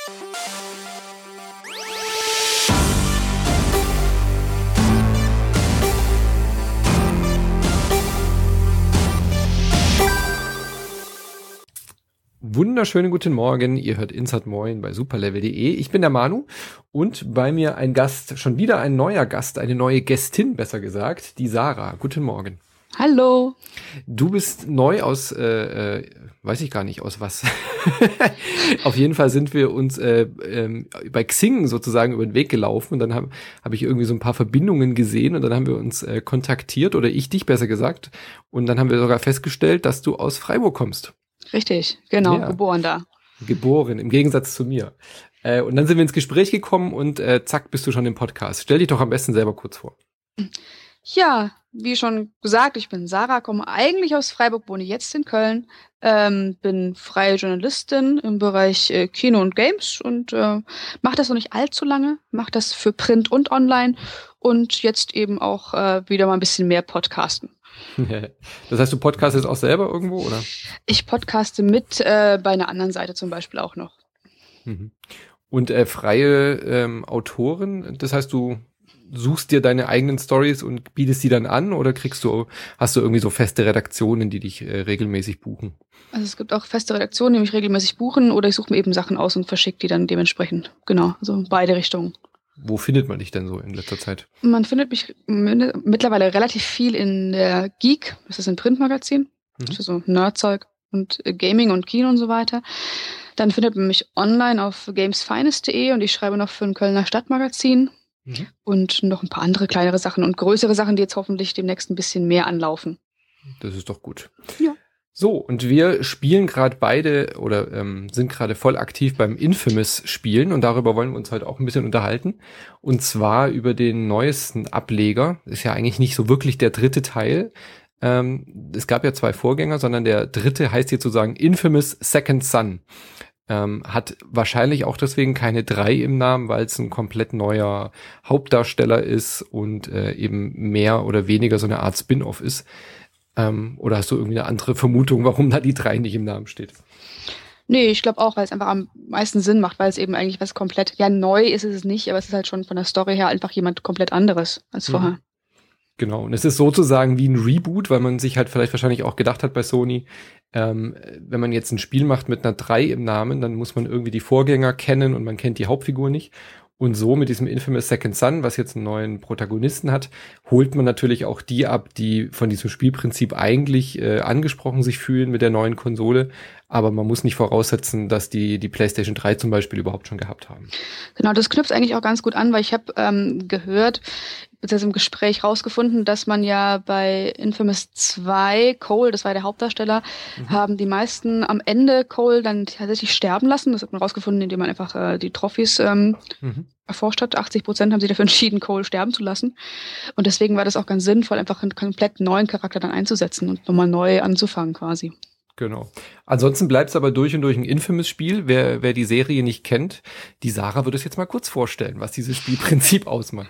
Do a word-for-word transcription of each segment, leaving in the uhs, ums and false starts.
Wunderschönen guten Morgen, ihr hört Insert Moin bei superlevel punkt de. Ich bin der Manu und bei mir ein Gast, schon wieder ein neuer Gast, eine neue Gästin, besser gesagt, die Sarah. Guten Morgen. Hallo. Du bist neu aus, äh, äh, weiß ich gar nicht, aus was. Auf jeden Fall sind wir uns äh, ähm, bei Xing sozusagen über den Weg gelaufen und dann habe hab ich irgendwie so ein paar Verbindungen gesehen und dann haben wir uns äh, kontaktiert, oder ich dich besser gesagt, und dann haben wir sogar festgestellt, dass du aus Freiburg kommst. Richtig, genau, Ja. geboren da. Geboren, im Gegensatz zu mir. Äh, und dann sind wir ins Gespräch gekommen und äh, zack, bist du schon im Podcast. Stell dich doch am besten selber kurz vor. Ja, wie schon gesagt, ich bin Sarah, komme eigentlich aus Freiburg, wohne jetzt in Köln, ähm, bin freie Journalistin im Bereich äh, Kino und Games und äh, mache das noch nicht allzu lange, mache das für Print und Online und jetzt eben auch äh, wieder mal ein bisschen mehr Podcasten. Das heißt, du podcastest auch selber irgendwo, oder? Ich podcaste mit äh, bei einer anderen Seite zum Beispiel auch noch. Mhm. Und äh, freie ähm, Autoren, das heißt, du suchst dir deine eigenen Stories und bietest die dann an, oder kriegst du, hast du irgendwie so feste Redaktionen, die dich äh, regelmäßig buchen? Also es gibt auch feste Redaktionen, die mich regelmäßig buchen, oder ich suche mir eben Sachen aus und verschicke die dann dementsprechend. Genau, also beide Richtungen. Wo findet man dich denn so in letzter Zeit? Man findet mich m- mittlerweile relativ viel in der Geek, das ist ein Printmagazin, Mhm. für so Nerdzeug und äh, Gaming und Kino und so weiter. Dann findet man mich online auf gamesfinest punkt de und ich schreibe noch für ein Kölner Stadtmagazin Mhm. und noch ein paar andere kleinere Sachen und größere Sachen, die jetzt hoffentlich demnächst ein bisschen mehr anlaufen. Das ist doch gut. Ja. So, und wir spielen gerade beide oder ähm, sind gerade voll aktiv beim Infamous-Spielen und darüber wollen wir uns heute auch ein bisschen unterhalten. Und zwar über den neuesten Ableger. Ist ja eigentlich nicht so wirklich der dritte Teil. Ähm, es gab ja zwei Vorgänger, sondern der dritte heißt jetzt sozusagen Infamous Second Son. Ähm, hat wahrscheinlich auch deswegen keine drei im Namen, weil es ein komplett neuer Hauptdarsteller ist und äh, eben mehr oder weniger so eine Art Spin-off ist. Ähm, oder hast du irgendwie eine andere Vermutung, warum da die drei nicht im Namen steht? Nee, ich glaube auch, weil es einfach am meisten Sinn macht, weil es eben eigentlich was komplett, ja, neu ist es nicht, aber es ist halt schon von der Story her einfach jemand komplett anderes als vorher. Mhm. Genau, und es ist sozusagen wie ein Reboot, weil man sich halt vielleicht wahrscheinlich auch gedacht hat bei Sony, ähm, wenn man jetzt ein Spiel macht mit einer drei im Namen, dann muss man irgendwie die Vorgänger kennen und man kennt die Hauptfigur nicht. Und so mit diesem Infamous Second Son, was jetzt einen neuen Protagonisten hat, holt man natürlich auch die ab, die von diesem Spielprinzip eigentlich äh, angesprochen sich fühlen mit der neuen Konsole. Aber man muss nicht voraussetzen, dass die die PlayStation drei zum Beispiel überhaupt schon gehabt haben. Genau, das knüpft eigentlich auch ganz gut an, weil ich habe ähm, gehört, beziehungsweise im Gespräch rausgefunden, dass man ja bei Infamous zwei, Cole, das war der Hauptdarsteller, mhm. haben die meisten am Ende Cole dann tatsächlich sterben lassen. Das hat man rausgefunden, indem man einfach äh, die Trophys ähm, mhm. erforscht hat. achtzig Prozent haben sich dafür entschieden, Cole sterben zu lassen. Und deswegen war das auch ganz sinnvoll, einfach einen komplett neuen Charakter dann einzusetzen und nochmal neu anzufangen quasi. Genau. Ansonsten bleibt es aber durch und durch ein Infamous-Spiel. Wer, wer die Serie nicht kennt, die Sarah wird es jetzt mal kurz vorstellen, was dieses Spielprinzip ausmacht.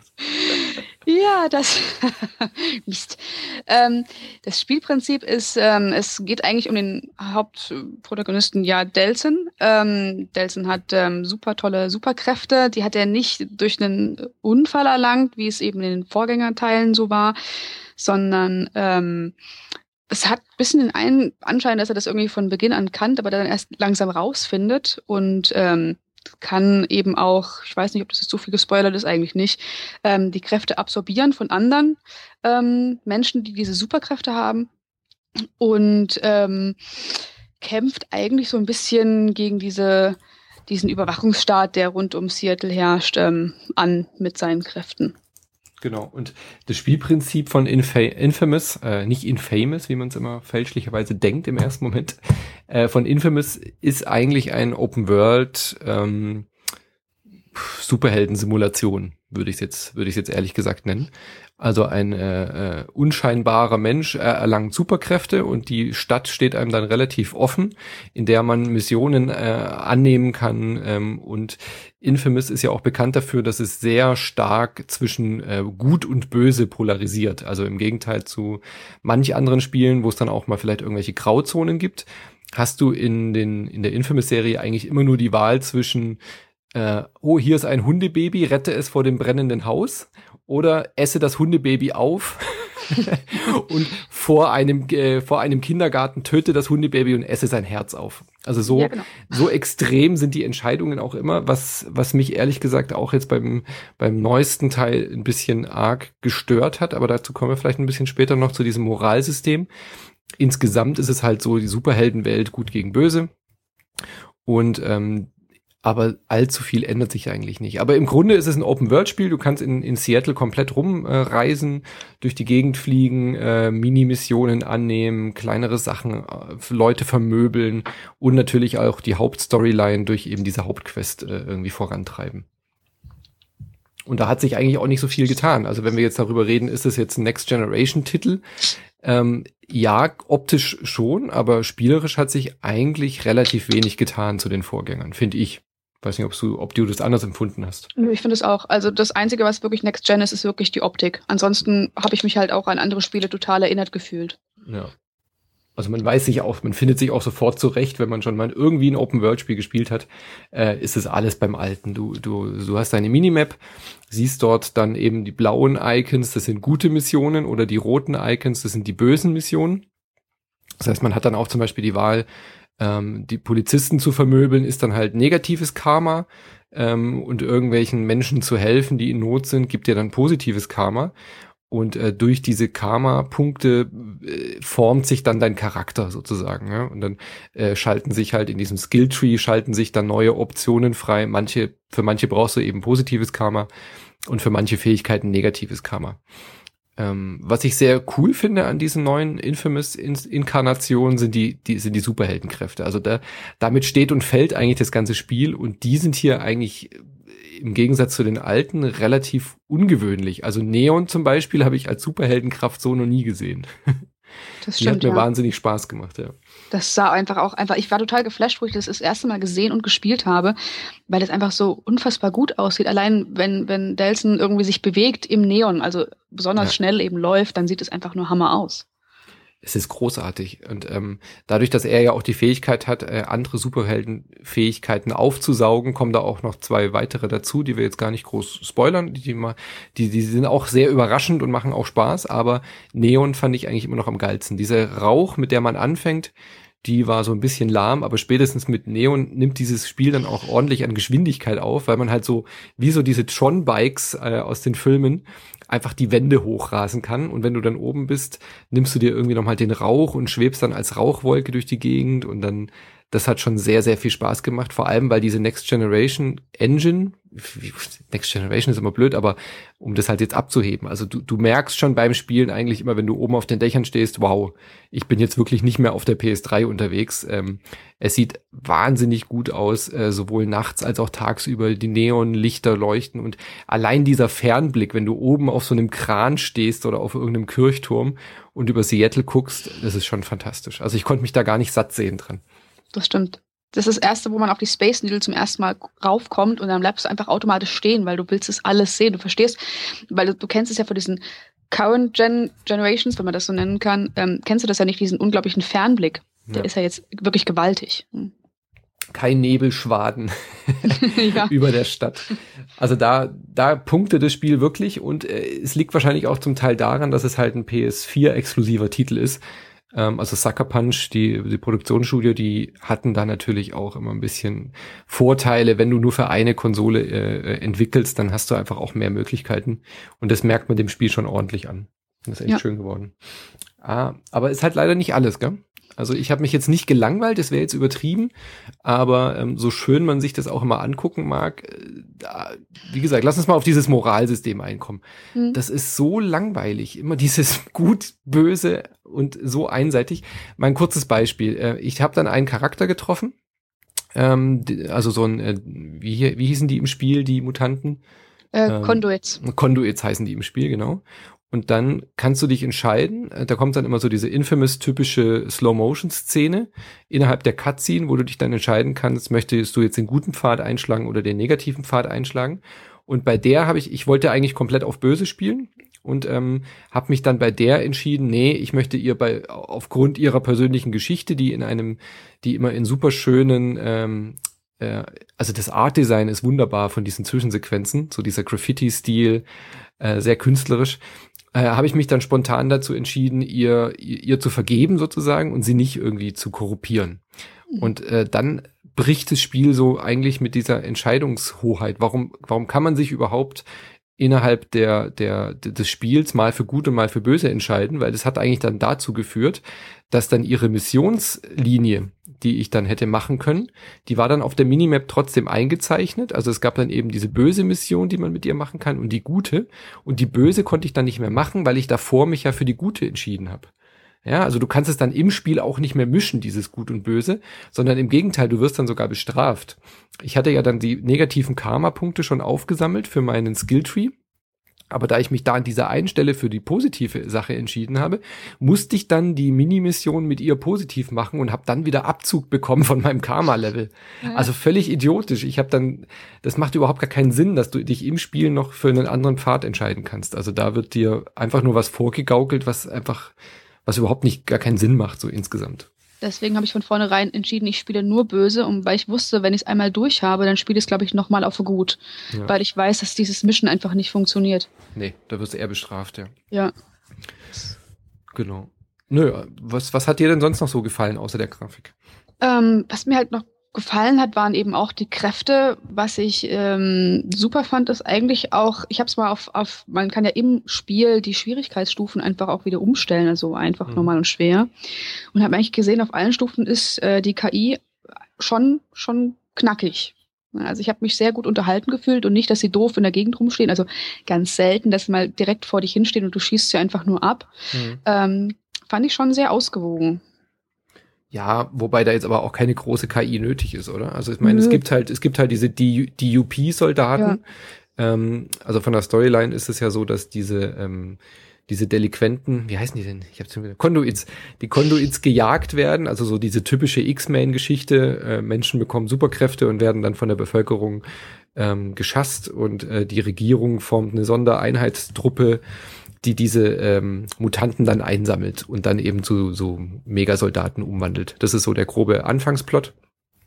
Ja, das Mist. Ähm, das Spielprinzip ist, ähm, es geht eigentlich um den Hauptprotagonisten, ja, Delsin. Ähm, Delsin hat ähm, super tolle Superkräfte. Die hat er nicht durch einen Unfall erlangt, wie es eben in den Vorgängerteilen so war, sondern ähm, es hat ein bisschen den einen Anschein, dass er das irgendwie von Beginn an kannte, aber dann erst langsam rausfindet und ähm, kann eben auch, ich weiß nicht, ob das jetzt so viel gespoilert ist, eigentlich nicht, ähm, die Kräfte absorbieren von anderen ähm, Menschen, die diese Superkräfte haben und ähm, kämpft eigentlich so ein bisschen gegen diese, diesen Überwachungsstaat, der rund um Seattle herrscht, ähm, an mit seinen Kräften. Genau, und das Spielprinzip von Infa- Infamous, äh, nicht Infamous, wie man es immer fälschlicherweise denkt im ersten Moment, äh, von Infamous ist eigentlich ein Open-World ähm, Superhelden-Simulation, würde ich jetzt, würde ich jetzt ehrlich gesagt nennen. Also ein äh, äh, unscheinbarer Mensch äh, erlangt Superkräfte und die Stadt steht einem dann relativ offen, in der man Missionen äh, annehmen kann. Ähm, und Infamous ist ja auch bekannt dafür, dass es sehr stark zwischen äh, Gut und Böse polarisiert. Also im Gegenteil zu manch anderen Spielen, wo es dann auch mal vielleicht irgendwelche Grauzonen gibt, hast du in den in der Infamous-Serie eigentlich immer nur die Wahl zwischen äh, oh, hier ist ein Hundebaby, rette es vor dem brennenden Haus. Oder esse das Hundebaby auf und vor einem äh, vor einem Kindergarten töte das Hundebaby und esse sein Herz auf. Also so Ja, genau. so extrem sind die Entscheidungen auch immer, was was mich ehrlich gesagt auch jetzt beim beim neuesten Teil ein bisschen arg gestört hat, aber dazu kommen wir vielleicht ein bisschen später noch zu diesem Moralsystem. Insgesamt ist es halt so die Superheldenwelt, gut gegen böse, und ähm, aber allzu viel ändert sich eigentlich nicht. Aber im Grunde ist es ein Open-World-Spiel. Du kannst in, in Seattle komplett rumreisen, äh, durch die Gegend fliegen, äh, Mini-Missionen annehmen, kleinere Sachen, äh, Leute vermöbeln und natürlich auch die Hauptstoryline durch eben diese Hauptquest äh, irgendwie vorantreiben. Und da hat sich eigentlich auch nicht so viel getan. Also wenn wir jetzt darüber reden, ist es jetzt ein Next-Generation-Titel? Ähm, ja, optisch schon, aber spielerisch hat sich eigentlich relativ wenig getan zu den Vorgängern, finde ich. Weiß nicht, ob du, ob du das anders empfunden hast. Ich finde es auch. Also das Einzige, was wirklich Next Gen ist, ist wirklich die Optik. Ansonsten habe ich mich halt auch an andere Spiele total erinnert gefühlt. Ja. Also man weiß sich auch, man findet sich auch sofort zurecht, wenn man schon mal irgendwie ein Open-World-Spiel gespielt hat, äh, ist es alles beim Alten. Du, du, du hast deine Minimap, siehst dort dann eben die blauen Icons, das sind gute Missionen, oder die roten Icons, das sind die bösen Missionen. Das heißt, man hat dann auch zum Beispiel die Wahl, ähm, die Polizisten zu vermöbeln, ist dann halt negatives Karma, ähm, und irgendwelchen Menschen zu helfen, die in Not sind, gibt dir dann positives Karma. Und äh, durch diese Karma-Punkte äh, formt sich dann dein Charakter sozusagen. Ja? Und dann äh, schalten sich halt in diesem Skilltree, schalten sich dann neue Optionen frei. Manche, für manche brauchst du eben positives Karma und für manche Fähigkeiten negatives Karma. Ähm, was ich sehr cool finde an diesen neuen Infamous-Inkarnationen sind die, die, sind die Superheldenkräfte. Also da, damit steht und fällt eigentlich das ganze Spiel, und die sind hier eigentlich im Gegensatz zu den alten relativ ungewöhnlich. Also Neon zum Beispiel habe ich als Superheldenkraft so noch nie gesehen. Das Die hat stimmt, mir ja. wahnsinnig Spaß gemacht, ja. Das sah einfach auch einfach, ich war total geflasht, wo ich das das erste Mal gesehen und gespielt habe, weil das einfach so unfassbar gut aussieht. Allein wenn, wenn Delsin irgendwie sich bewegt im Neon, also besonders Ja. schnell eben läuft, dann sieht es einfach nur Hammer aus. Es ist großartig. Und ähm, dadurch, dass er ja auch die Fähigkeit hat, äh, andere Superheldenfähigkeiten aufzusaugen, kommen da auch noch zwei weitere dazu, die wir jetzt gar nicht groß spoilern. Die, die, mal, die, die sind auch sehr überraschend und machen auch Spaß, aber Neon fand ich eigentlich immer noch am geilsten. Dieser Rauch, mit der man anfängt, die war so ein bisschen lahm, aber spätestens mit Neon nimmt dieses Spiel dann auch ordentlich an Geschwindigkeit auf, weil man halt so, wie so diese Tron-Bikes äh, aus den Filmen, einfach die Wände hochrasen kann. Und wenn du dann oben bist, nimmst du dir irgendwie nochmal den Rauch und schwebst dann als Rauchwolke durch die Gegend, und dann, das hat schon sehr, sehr viel Spaß gemacht, vor allem, weil diese Next Generation Engine, Next Generation ist immer blöd, aber um das halt jetzt abzuheben, also du, du merkst schon beim Spielen eigentlich immer, wenn du oben auf den Dächern stehst, wow, ich bin jetzt wirklich nicht mehr auf der P S drei unterwegs. Ähm, es sieht wahnsinnig gut aus, äh, sowohl nachts als auch tagsüber, die Neonlichter leuchten, und allein dieser Fernblick, wenn du oben auf so einem Kran stehst oder auf irgendeinem Kirchturm und über Seattle guckst, das ist schon fantastisch. Also ich konnte mich da gar nicht satt sehen dran. Das stimmt. Das ist das erste, wo man auf die Space Needle zum ersten Mal raufkommt, und dann bleibst du einfach automatisch stehen, weil du willst es alles sehen. Du verstehst, weil du, du kennst es ja von diesen Current Gen Generations, wenn man das so nennen kann, ähm, kennst du das ja nicht, diesen unglaublichen Fernblick. Der Ja. ist ja jetzt wirklich gewaltig. Hm. Kein Nebelschwaden Ja. über der Stadt. Also da, da punktet das Spiel wirklich, und äh, es liegt wahrscheinlich auch zum Teil daran, dass es halt ein P S vier exklusiver Titel ist. Ähm, also Sucker Punch, die, die Produktionsstudio, die hatten da natürlich auch immer ein bisschen Vorteile. Wenn du nur für eine Konsole äh, entwickelst, dann hast du einfach auch mehr Möglichkeiten, und das merkt man dem Spiel schon ordentlich an. Das ist echt Ja. schön geworden. Ah, aber ist halt leider nicht alles, gell? Also ich habe mich jetzt nicht gelangweilt, das wäre jetzt übertrieben, aber ähm, so schön man sich das auch immer angucken mag, äh, da, wie gesagt, lass uns mal auf dieses Moralsystem einkommen. Hm. Das ist so langweilig, immer dieses gut, böse und so einseitig. Mein kurzes Beispiel, äh, ich habe dann einen Charakter getroffen, ähm, die, also so ein, äh, wie, wie hießen die im Spiel, die Mutanten? Äh, Ähm, Conduits. Conduits heißen die im Spiel, genau. Und dann kannst du dich entscheiden, äh, da kommt dann immer so diese infamous typische Slow-Motion-Szene innerhalb der Cutscene, wo du dich dann entscheiden kannst, möchtest du jetzt den guten Pfad einschlagen oder den negativen Pfad einschlagen. Und bei der habe ich, ich wollte eigentlich komplett auf Böse spielen und ähm, habe mich dann bei der entschieden, nee, ich möchte ihr bei aufgrund ihrer persönlichen Geschichte, die in einem, die immer in super schönen ähm, äh, also das Art-Design ist wunderbar von diesen Zwischensequenzen, so dieser Graffiti-Stil, äh, sehr künstlerisch, äh, habe ich mich dann spontan dazu entschieden, ihr, ihr, ihr zu vergeben sozusagen und sie nicht irgendwie zu korrumpieren. Mhm. Und äh, dann bricht das Spiel so eigentlich mit dieser Entscheidungshoheit. Warum, warum kann man sich überhaupt innerhalb der, der, des Spiels mal für gut und mal für böse entscheiden, weil das hat eigentlich dann dazu geführt, dass dann ihre Missionslinie, die ich dann hätte machen können, die war dann auf der Minimap trotzdem eingezeichnet. Also es gab dann eben diese böse Mission, die man mit ihr machen kann und die gute. Und die böse konnte ich dann nicht mehr machen, weil ich davor mich ja für die gute entschieden habe. Ja, also du kannst es dann im Spiel auch nicht mehr mischen, dieses Gut und Böse, sondern im Gegenteil, du wirst dann sogar bestraft. Ich hatte ja dann die negativen Karma-Punkte schon aufgesammelt für meinen Skilltree, aber da ich mich da an dieser einen Stelle für die positive Sache entschieden habe, musste ich dann die Mini-Mission mit ihr positiv machen und habe dann wieder Abzug bekommen von meinem Karma-Level. Ja. Also völlig idiotisch. Ich habe dann, das macht überhaupt gar keinen Sinn, dass du dich im Spiel noch für einen anderen Pfad entscheiden kannst. Also da wird dir einfach nur was vorgegaukelt, was einfach was überhaupt nicht gar keinen Sinn macht, so insgesamt. Deswegen habe ich von vornherein entschieden, ich spiele nur böse, und weil ich wusste, wenn ich es einmal durch habe, dann spiele ich es, glaube ich, nochmal auf gut. Ja. Weil ich weiß, dass dieses Mischen einfach nicht funktioniert. Nee, da wirst du eher bestraft, ja. Ja. Genau. Nö, was, was hat dir denn sonst noch so gefallen, außer der Grafik? Ähm, was mir halt noch gefallen hat, waren eben auch die Kräfte. Was ich ähm, super fand, ist eigentlich auch, ich habe es mal auf, auf, man kann ja im Spiel die Schwierigkeitsstufen einfach auch wieder umstellen, also einfach, mhm. normal und schwer. Und habe eigentlich gesehen, auf allen Stufen ist äh, die K I schon schon knackig. Also ich habe mich sehr gut unterhalten gefühlt und nicht, dass sie doof in der Gegend rumstehen. Also ganz selten, dass sie mal direkt vor dich hinstehen und du schießt sie einfach nur ab. Mhm. Ähm, fand ich schon sehr ausgewogen. Ja, wobei da jetzt aber auch keine große K I nötig ist, oder? Also ich meine, mhm. es gibt halt, es gibt halt diese D U P-Soldaten. Ja. Ähm, also von der Storyline ist es ja so, dass diese ähm, diese Delinquenten, wie heißen die denn? Ich hab's schon wieder. Konduits. Die Konduits gejagt werden, also so diese typische X-Men-Geschichte. Äh, Menschen bekommen Superkräfte und werden dann von der Bevölkerung ähm, geschasst und äh, die Regierung formt eine Sondereinheitstruppe, die diese ähm, Mutanten dann einsammelt und dann eben zu so Megasoldaten umwandelt. Das ist so der grobe Anfangsplot.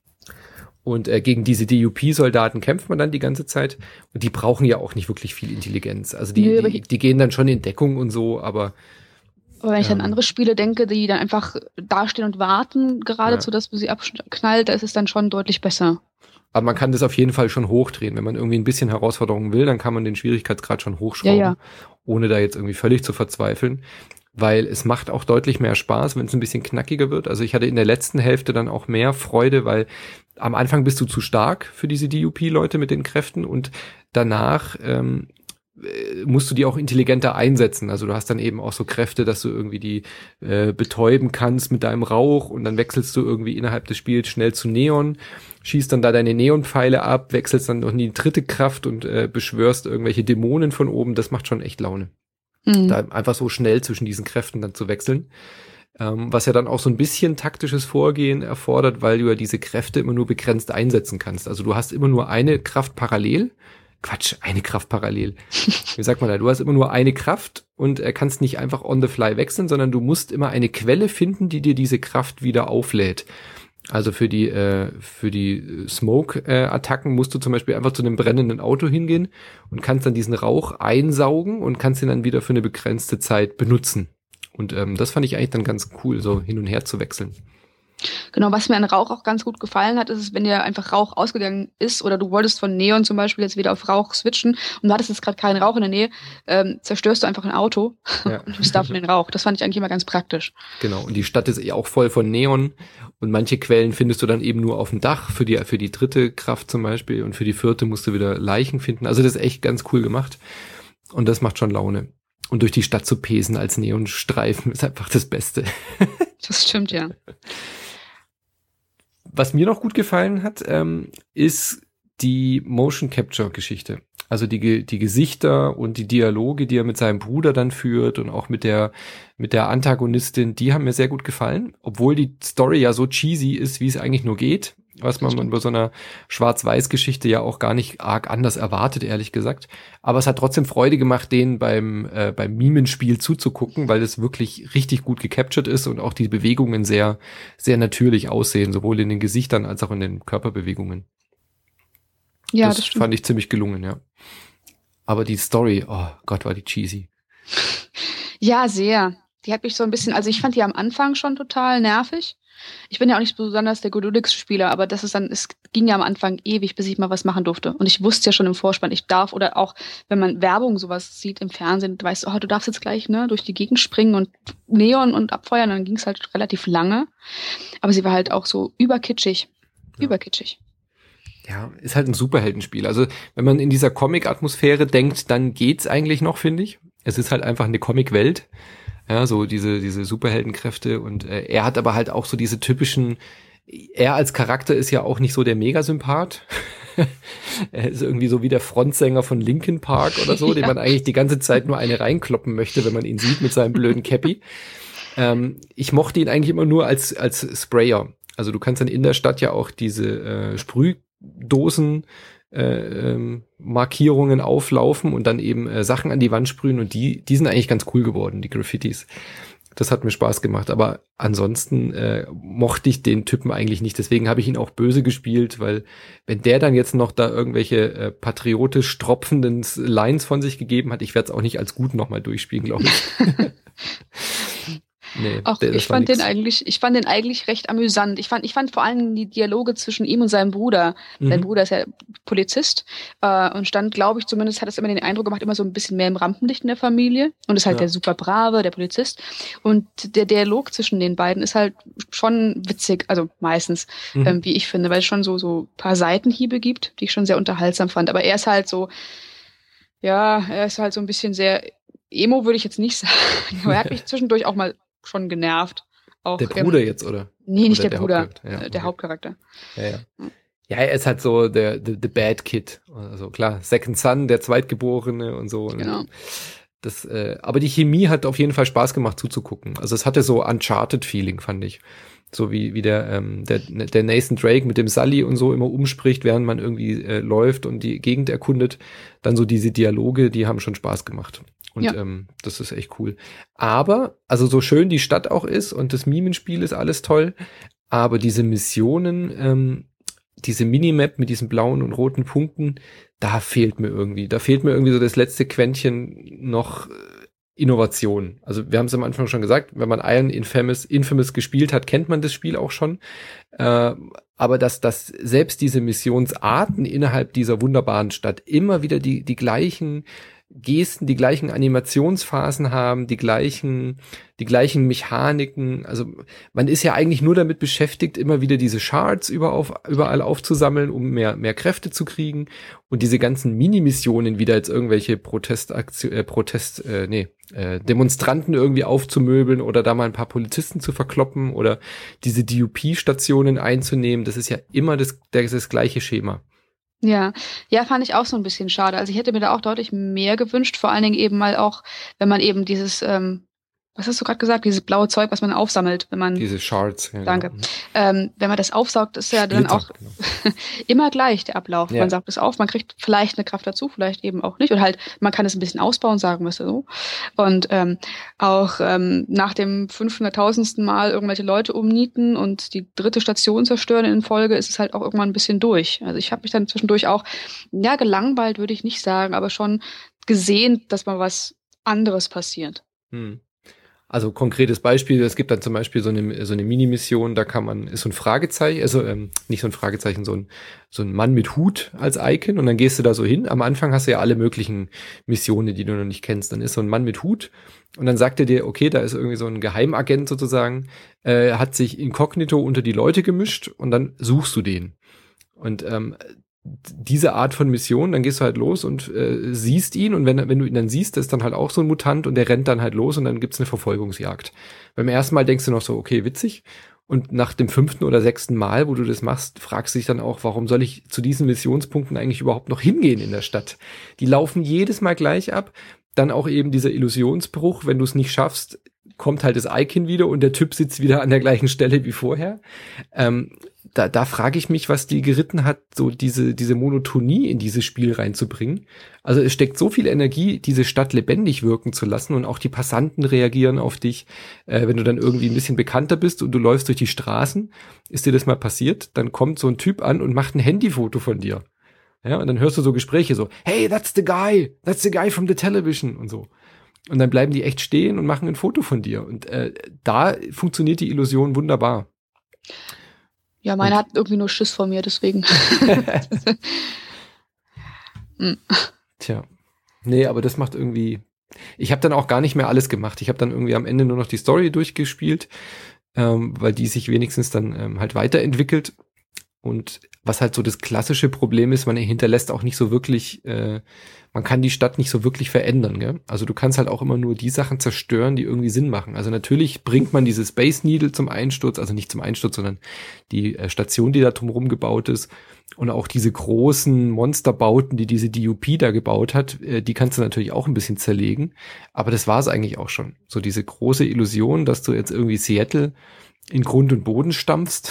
Und äh, gegen diese D U P-Soldaten kämpft man dann die ganze Zeit. Und die brauchen ja auch nicht wirklich viel Intelligenz. Also die, nee, die, die gehen dann schon in Deckung und so, aber Aber wenn ich ähm, an andere Spiele denke, die dann einfach dastehen und warten, geradezu, ja. dass man sie abknallt, da ist es dann schon deutlich besser. Aber man kann das auf jeden Fall schon hochdrehen. Wenn man irgendwie ein bisschen Herausforderungen will, dann kann man den Schwierigkeitsgrad schon hochschrauben, ja, ja. ohne da jetzt irgendwie völlig zu verzweifeln. Weil es macht auch deutlich mehr Spaß, wenn es ein bisschen knackiger wird. Also ich hatte in der letzten Hälfte dann auch mehr Freude, weil am Anfang bist du zu stark für diese D U P-Leute mit den Kräften und danach ähm, musst du die auch intelligenter einsetzen. Also du hast dann eben auch so Kräfte, dass du irgendwie die äh, betäuben kannst mit deinem Rauch und dann wechselst du irgendwie innerhalb des Spiels schnell zu Neon, schießt dann da deine Neonpfeile ab, wechselst dann noch in die dritte Kraft und äh, beschwörst irgendwelche Dämonen von oben. Das macht schon echt Laune. Mhm. Da einfach so schnell zwischen diesen Kräften dann zu wechseln. Ähm, was ja dann auch so ein bisschen taktisches Vorgehen erfordert, weil du ja diese Kräfte immer nur begrenzt einsetzen kannst. Also du hast immer nur eine Kraft parallel. Quatsch, eine Kraft parallel. Wie sagt man da? Du hast immer nur eine Kraft und äh, kannst nicht einfach on the fly wechseln, sondern du musst immer eine Quelle finden, die dir diese Kraft wieder auflädt. Also für die äh, für die Smoke-Attacken äh, musst du zum Beispiel einfach zu einem brennenden Auto hingehen und kannst dann diesen Rauch einsaugen und kannst ihn dann wieder für eine begrenzte Zeit benutzen. Und ähm, das fand ich eigentlich dann ganz cool, so hin und her zu wechseln. Genau, was mir an Rauch auch ganz gut gefallen hat, ist es, wenn dir einfach Rauch ausgegangen ist oder du wolltest von Neon zum Beispiel jetzt wieder auf Rauch switchen und du hattest jetzt gerade keinen Rauch in der Nähe, ähm, zerstörst du einfach ein Auto ja. und bist davon den Rauch. Das fand ich eigentlich immer ganz praktisch. Genau, und die Stadt ist eh auch voll von Neon und manche Quellen findest du dann eben nur auf dem Dach, für die für die dritte Kraft zum Beispiel und für die vierte musst du wieder Leichen finden. Also das ist echt ganz cool gemacht und das macht schon Laune. Und durch die Stadt zu pesen als Neonstreifen ist einfach das Beste. Das stimmt, ja. Was mir noch gut gefallen hat, ähm, ist die Motion Capture Geschichte. Also die, die Gesichter und die Dialoge, die er mit seinem Bruder dann führt und auch mit der, mit der Antagonistin, die haben mir sehr gut gefallen. Obwohl die Story ja so cheesy ist, wie es eigentlich nur geht. Was man bei so einer Schwarz-Weiß-Geschichte ja auch gar nicht arg anders erwartet, ehrlich gesagt. Aber es hat trotzdem Freude gemacht, denen beim äh, beim Mimenspiel zuzugucken, weil es wirklich richtig gut gecaptured ist und auch die Bewegungen sehr sehr natürlich aussehen, sowohl in den Gesichtern als auch in den Körperbewegungen. Ja, das das stimmt. fand ich ziemlich gelungen, ja. Aber die Story, oh Gott, war die cheesy. Ja, sehr. Die hat mich so ein bisschen, also ich fand die am Anfang schon total nervig. Ich bin ja auch nicht besonders der Godolix-Spieler, aber das ist dann, es ging ja am Anfang ewig, bis ich mal was machen durfte. Und ich wusste ja schon im Vorspann, ich darf, oder auch, wenn man Werbung sowas sieht im Fernsehen, du weißt, oh, du darfst jetzt gleich, ne, durch die Gegend springen und Neon und abfeuern, dann ging es halt relativ lange. Aber sie war halt auch so überkitschig. Ja. Überkitschig. Ja, ist halt ein Superheldenspiel. Also, wenn man in dieser Comic-Atmosphäre denkt, dann geht's eigentlich noch, finde ich. Es ist halt einfach eine Comic-Welt. Ja, so diese, diese Superheldenkräfte und äh, er hat aber halt auch so diese typischen, er als Charakter ist ja auch nicht so der Megasympath. Er ist irgendwie so wie der Frontsänger von Linkin Park oder so, ja. Den man eigentlich die ganze Zeit nur eine reinkloppen möchte, wenn man ihn sieht mit seinem blöden Cappy. Ähm, ich mochte ihn eigentlich immer nur als, als Sprayer. Also du kannst dann in der Stadt ja auch diese äh, Sprühdosen Äh, ähm, Markierungen auflaufen und dann eben äh, Sachen an die Wand sprühen und die, die sind eigentlich ganz cool geworden, die Graffitis. Das hat mir Spaß gemacht, aber ansonsten äh, mochte ich den Typen eigentlich nicht, deswegen habe ich ihn auch böse gespielt, weil wenn der dann jetzt noch da irgendwelche äh, patriotisch tropfenden Lines von sich gegeben hat, ich werde es auch nicht als gut nochmal durchspielen, glaube ich. Nee, Auch der, ich fand den eigentlich, ich fand den eigentlich recht amüsant. Ich fand, ich fand vor allem die Dialoge zwischen ihm und seinem Bruder. Mhm. Sein Bruder ist ja Polizist äh, und stand, glaube ich, zumindest hat es immer den Eindruck gemacht, immer so ein bisschen mehr im Rampenlicht in der Familie und ist halt ja. der super brave, der Polizist. Und der Dialog zwischen den beiden ist halt schon witzig, also meistens, mhm. ähm, wie ich finde, weil es schon so so paar Seitenhiebe gibt, die ich schon sehr unterhaltsam fand. Aber er ist halt so, ja, er ist halt so ein bisschen sehr emo, würde ich jetzt nicht sagen. Aber er hat mich zwischendurch auch mal schon genervt. Auch, der Bruder ähm, jetzt, oder? Nee, nicht oder der, der Bruder, Hauptcharakter. Ja, der okay. Hauptcharakter. Ja, ja. Ja, er ist halt so der the, the Bad Kid. Also klar, Second Son, der Zweitgeborene und so. Genau. Und das, äh, aber die Chemie hat auf jeden Fall Spaß gemacht zuzugucken. Also es hatte so Uncharted-Feeling, fand ich. So wie, wie der, ähm, der, der Nathan Drake mit dem Sully und so immer umspricht, während man irgendwie äh, läuft und die Gegend erkundet. Dann so diese Dialoge, die haben schon Spaß gemacht. Und ja. ähm, das ist echt cool. Aber, also so schön die Stadt auch ist und das Mimenspiel ist alles toll, aber diese Missionen, ähm, diese Minimap mit diesen blauen und roten Punkten, da fehlt mir irgendwie, da fehlt mir irgendwie so das letzte Quäntchen noch Innovation. Also wir haben es am Anfang schon gesagt, wenn man Iron Infamous, Infamous gespielt hat, kennt man das Spiel auch schon. Äh, aber dass, dass selbst diese Missionsarten innerhalb dieser wunderbaren Stadt immer wieder die, die gleichen Gesten, die gleichen Animationsphasen haben, die gleichen, die gleichen Mechaniken. Also man ist ja eigentlich nur damit beschäftigt, immer wieder diese Shards über auf, überall aufzusammeln, um mehr, mehr Kräfte zu kriegen und diese ganzen Mini-Missionen wieder als irgendwelche Protestaktion, äh, Protest, äh, nee, äh, Demonstranten irgendwie aufzumöbeln oder da mal ein paar Polizisten zu verkloppen oder diese D U P-Stationen einzunehmen. Das ist ja immer das, das, das gleiche Schema. Ja, ja, fand ich auch so ein bisschen schade. Also ich hätte mir da auch deutlich mehr gewünscht, vor allen Dingen eben mal auch, wenn man eben dieses, ähm, was hast du gerade gesagt, dieses blaue Zeug, was man aufsammelt, wenn man... Diese Shards. Ja, danke. Genau. Ähm, wenn man das aufsaugt, ist ja dann Glitter, auch genau. immer gleich der Ablauf. Ja. Man saugt es auf, man kriegt vielleicht eine Kraft dazu, vielleicht eben auch nicht. Oder halt, man kann es ein bisschen ausbauen, sagen wir es so. Und ähm, auch ähm, nach dem fünfhunderttausendsten Mal irgendwelche Leute umnieten und die dritte Station zerstören in Folge, ist es halt auch irgendwann ein bisschen durch. Also ich habe mich dann zwischendurch auch, ja, gelangweilt würde ich nicht sagen, aber schon gesehen, dass mal was anderes passiert. Hm. Also konkretes Beispiel, es gibt dann zum Beispiel so eine so eine Mini-Mission, da kann man, ist so ein Fragezeichen, also ähm, nicht so ein Fragezeichen, so ein so ein Mann mit Hut als Icon und dann gehst du da so hin. Am Anfang hast du ja alle möglichen Missionen, die du noch nicht kennst. Dann ist so ein Mann mit Hut und dann sagt er dir, okay, da ist irgendwie so ein Geheimagent sozusagen, äh, hat sich inkognito unter die Leute gemischt und dann suchst du den. Und ähm, diese Art von Mission, dann gehst du halt los und äh, siehst ihn und wenn, wenn du ihn dann siehst, das ist dann halt auch so ein Mutant und der rennt dann halt los und dann gibt's eine Verfolgungsjagd. Beim ersten Mal denkst du noch so, okay, witzig. Und nach dem fünften oder sechsten Mal, wo du das machst, fragst du dich dann auch, warum soll ich zu diesen Missionspunkten eigentlich überhaupt noch hingehen in der Stadt? Die laufen jedes Mal gleich ab. Dann auch eben dieser Illusionsbruch, wenn du es nicht schaffst, kommt halt das Icon wieder und der Typ sitzt wieder an der gleichen Stelle wie vorher. Ähm, da da frage ich mich, was die geritten hat, so diese diese Monotonie in dieses Spiel reinzubringen. Also es steckt so viel Energie, diese Stadt lebendig wirken zu lassen und auch die Passanten reagieren auf dich. Äh, wenn du dann irgendwie ein bisschen bekannter bist und du läufst durch die Straßen, ist dir das mal passiert, dann kommt so ein Typ an und macht ein Handyfoto von dir. Ja, und dann hörst du so Gespräche so, hey, that's the guy, that's the guy from the television und so. Und dann bleiben die echt stehen und machen ein Foto von dir. Und äh, da funktioniert die Illusion wunderbar. Ja, meine und hat irgendwie nur Schiss vor mir, deswegen. hm. Tja. Nee, aber das macht irgendwie... Ich habe dann auch gar nicht mehr alles gemacht. Ich habe dann irgendwie am Ende nur noch die Story durchgespielt, ähm, weil die sich wenigstens dann ähm, halt weiterentwickelt. Und was halt so das klassische Problem ist, man hinterlässt auch nicht so wirklich, äh, man kann die Stadt nicht so wirklich verändern, gell? Also du kannst halt auch immer nur die Sachen zerstören, die irgendwie Sinn machen. Also natürlich bringt man diese Space Needle zum Einsturz, also nicht zum Einsturz, sondern die äh, Station, die da drumherum gebaut ist. Und auch diese großen Monsterbauten, die diese D U P da gebaut hat, äh, die kannst du natürlich auch ein bisschen zerlegen. Aber das war es eigentlich auch schon. So diese große Illusion, dass du jetzt irgendwie Seattle in Grund und Boden stampfst,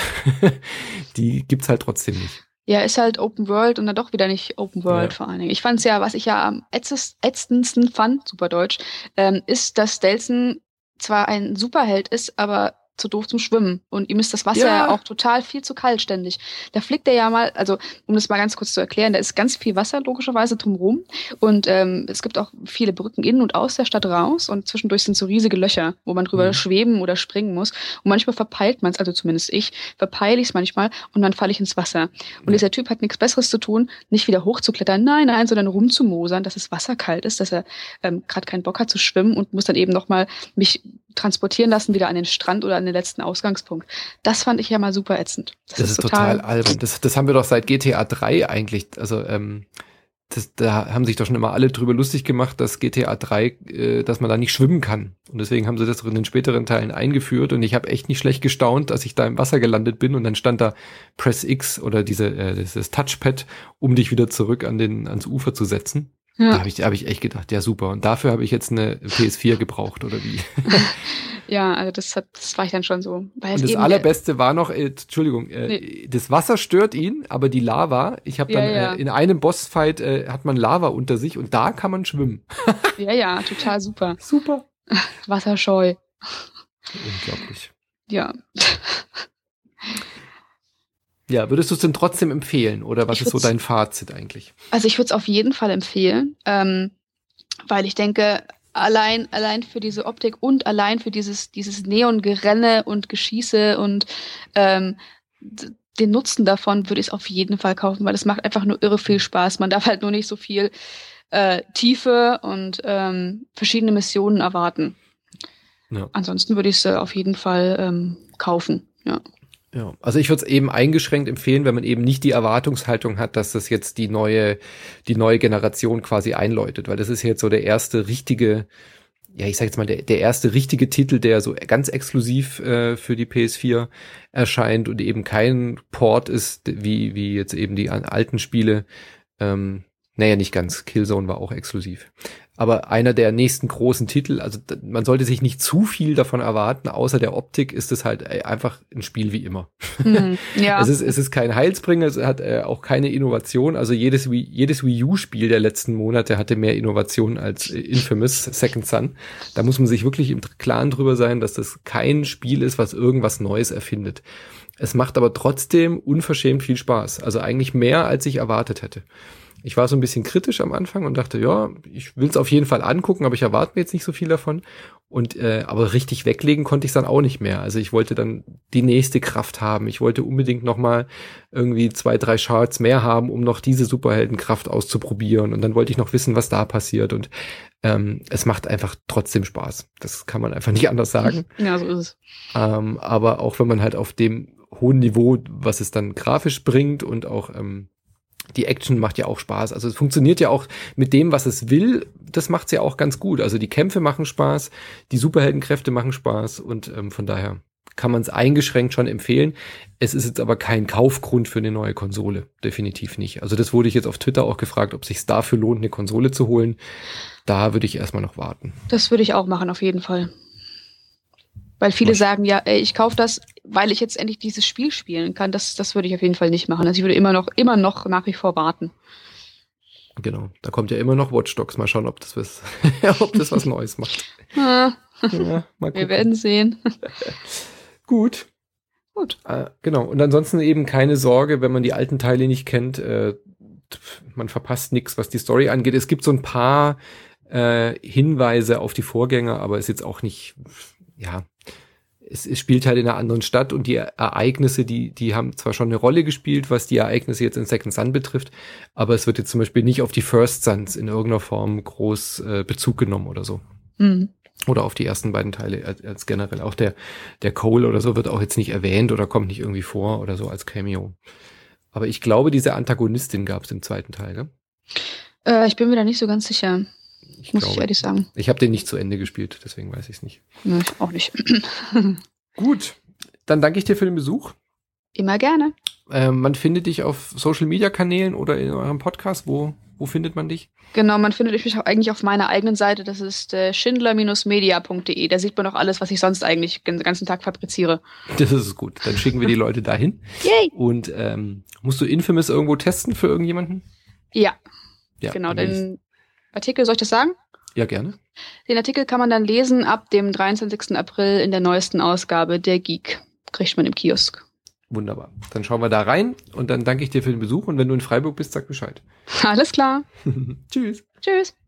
die gibt's halt trotzdem nicht. Ja, ist halt Open World und dann doch wieder nicht Open World ja. vor allen Dingen. Ich fand's ja, was ich ja am ätzendsten fand, super deutsch, ähm, ist, dass Delsin zwar ein Superheld ist, aber zu doof zum Schwimmen. Und ihm ist das Wasser ja auch total viel zu kalt ständig. Da fliegt er ja mal, also um das mal ganz kurz zu erklären, da ist ganz viel Wasser logischerweise drumherum. Und ähm, es gibt auch viele Brücken in und aus der Stadt raus. Und zwischendurch sind so riesige Löcher, wo man drüber mhm. schweben oder springen muss. Und manchmal verpeilt man es, also zumindest ich, verpeile ich es manchmal und dann falle ich ins Wasser. Und ja. dieser Typ hat nichts Besseres zu tun, nicht wieder hochzuklettern, nein, nein, sondern rumzumosern, dass das Wasser kalt ist, dass er ähm, gerade keinen Bock hat zu schwimmen und muss dann eben nochmal mich transportieren lassen, wieder an den Strand oder an den letzten Ausgangspunkt. Das fand ich ja mal super ätzend. Das, das ist, ist total albern. Das, das haben wir doch seit G T A drei eigentlich, also ähm, das, da haben sich doch schon immer alle drüber lustig gemacht, dass G T A drei, äh, dass man da nicht schwimmen kann. Und deswegen haben sie das in den späteren Teilen eingeführt und ich habe echt nicht schlecht gestaunt, dass ich da im Wasser gelandet bin und dann stand da Press X oder diese äh, dieses Touchpad, um dich wieder zurück an den ans Ufer zu setzen. Ja. Da habe ich, hab ich echt gedacht, ja super. Und dafür habe ich jetzt eine P S vier gebraucht, oder wie? Ja, also das hat, das war ich dann schon so. Weil und das eben Allerbeste war noch, äh, Entschuldigung, äh, nee. das Wasser stört ihn, aber die Lava, ich habe dann ja, ja. Äh, in einem Bossfight äh, hat man Lava unter sich und da kann man schwimmen. Ja, ja, total super. Super. Wasserscheu. Unglaublich. Ja. Ja, würdest du es denn trotzdem empfehlen oder was ist so dein Fazit eigentlich? Also ich würde es auf jeden Fall empfehlen, ähm, weil ich denke, allein allein für diese Optik und allein für dieses dieses Neongerenne und Geschieße und ähm, d- den Nutzen davon würde ich es auf jeden Fall kaufen, weil es macht einfach nur irre viel Spaß. Man darf halt nur nicht so viel äh, Tiefe und ähm, verschiedene Missionen erwarten. Ja. Ansonsten würde ich es äh, auf jeden Fall ähm, kaufen, ja. Ja, also ich würde es eben eingeschränkt empfehlen, wenn man eben nicht die Erwartungshaltung hat, dass das jetzt die neue, die neue Generation quasi einläutet, weil das ist jetzt so der erste richtige, ja, ich sag jetzt mal, der, der erste richtige Titel, der so ganz exklusiv äh, für die P S vier erscheint und eben kein Port ist, wie, wie jetzt eben die alten Spiele. Ähm, naja, nicht ganz. Killzone war auch exklusiv. Aber einer der nächsten großen Titel, also man sollte sich nicht zu viel davon erwarten, außer der Optik ist es halt einfach ein Spiel wie immer. Mhm, ja. Es ist, es ist kein Heilsbringer, es hat äh, auch keine Innovation. Also jedes Wii, jedes Wii U-Spiel der letzten Monate hatte mehr Innovation als äh, Infamous Second Son. Da muss man sich wirklich im Klaren drüber sein, dass das kein Spiel ist, was irgendwas Neues erfindet. Es macht aber trotzdem unverschämt viel Spaß. Also eigentlich mehr, als ich erwartet hätte. Ich war so ein bisschen kritisch am Anfang und dachte, ja, ich will es auf jeden Fall angucken, aber ich erwarte mir jetzt nicht so viel davon. Und äh, aber richtig weglegen konnte ich es dann auch nicht mehr. Also ich wollte dann die nächste Kraft haben. Ich wollte unbedingt noch mal irgendwie zwei, drei Shards mehr haben, um noch diese Superheldenkraft auszuprobieren. Und dann wollte ich noch wissen, was da passiert. Und ähm, es macht einfach trotzdem Spaß. Das kann man einfach nicht anders sagen. Ja, so ist es. Ähm, aber auch wenn man halt auf dem hohen Niveau, was es dann grafisch bringt und auch ähm, die Action macht ja auch Spaß. Also es funktioniert ja auch mit dem, was es will. Das macht's ja auch ganz gut. Also die Kämpfe machen Spaß, die Superheldenkräfte machen Spaß und ähm, von daher kann man es eingeschränkt schon empfehlen. Es ist jetzt aber kein Kaufgrund für eine neue Konsole. Definitiv nicht. Also das wurde ich jetzt auf Twitter auch gefragt, ob sich dafür lohnt, eine Konsole zu holen. Da würde ich erstmal noch warten. Das würde ich auch machen, auf jeden Fall. Weil viele Was? sagen, ja, ey, ich kaufe das, weil ich jetzt endlich dieses Spiel spielen kann. Das, das würde ich auf jeden Fall nicht machen. Also ich würde immer noch, immer noch nach wie vor warten. Genau, da kommt ja immer noch Watch Dogs. Mal schauen, ob das was, ob das was Neues macht. Ah. Ja, mal gucken. Wir werden sehen. Gut. Gut. Äh, genau, und ansonsten eben keine Sorge, wenn man die alten Teile nicht kennt. Äh, man verpasst nichts, was die Story angeht. Es gibt so ein paar äh, Hinweise auf die Vorgänger, aber ist jetzt auch nicht, ja, es, es spielt halt in einer anderen Stadt und die Ereignisse, die die haben zwar schon eine Rolle gespielt, was die Ereignisse jetzt in Second Son betrifft, aber es wird jetzt zum Beispiel nicht auf die First Sons in irgendeiner Form groß äh, Bezug genommen oder so. Mhm. Oder auf die ersten beiden Teile als, als generell. Auch der der Cole oder so wird auch jetzt nicht erwähnt oder kommt nicht irgendwie vor oder so als Cameo. Aber ich glaube, diese Antagonistin gab es im zweiten Teil, ne? Äh, ich bin mir da nicht so ganz sicher. Ich muss glaube, ich ehrlich sagen. Ich habe den nicht zu Ende gespielt, deswegen weiß ich es nicht. Nö, ich auch nicht. Gut, dann danke ich dir für den Besuch. Immer gerne. Ähm, man findet dich auf Social-Media-Kanälen oder in eurem Podcast. Wo, wo findet man dich? Genau, man findet mich auch eigentlich auf meiner eigenen Seite. Das ist äh, schindler media punkt de. Da sieht man auch alles, was ich sonst eigentlich den ganzen Tag fabriziere. Das ist gut. Dann schicken wir die Leute dahin. Yay! Und ähm, musst du Infamous irgendwo testen für irgendjemanden? Ja, Ja, genau. dann will Den Artikel, soll ich das sagen? ich- Ja, gerne. Den Artikel kann man dann lesen ab dem dreiundzwanzigsten April in der neuesten Ausgabe der Geek. Kriegt man im Kiosk. Wunderbar. Dann schauen wir da rein und dann danke ich dir für den Besuch und wenn du in Freiburg bist, sag Bescheid. Alles klar. Tschüss. Tschüss.